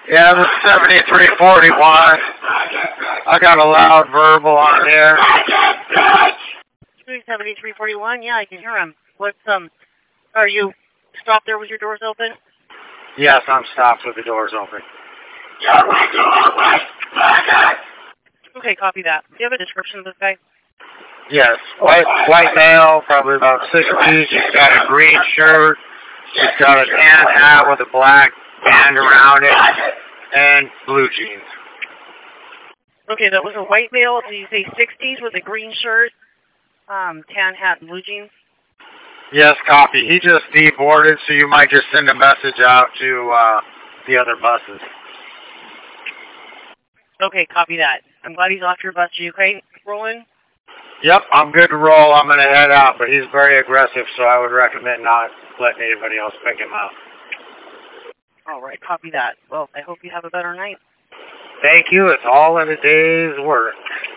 Yeah, it was 7341. I got a loud verbal on here. 7341, yeah, I can hear him. Are you stopped there with your doors open? Yes, I'm stopped with the doors open. Okay, copy that. Do you have a description of this guy? Yes, white male, probably about 60s. He's got a green shirt. He's got a tan hat with a black band around it, and blue jeans. Okay, that was a white male. Did you say 60s with a green shirt, tan hat, and blue jeans? Yes, copy. He just deboarded, so you might just send a message out to the other buses. Okay, copy that. I'm glad he's off your bus. Are you okay, Roland? Yep, I'm good to roll. I'm going to head out, but he's very aggressive, so I would recommend not letting anybody else pick him up. All right, copy that. Well, I hope you have a better night. Thank you. It's all in a day's work.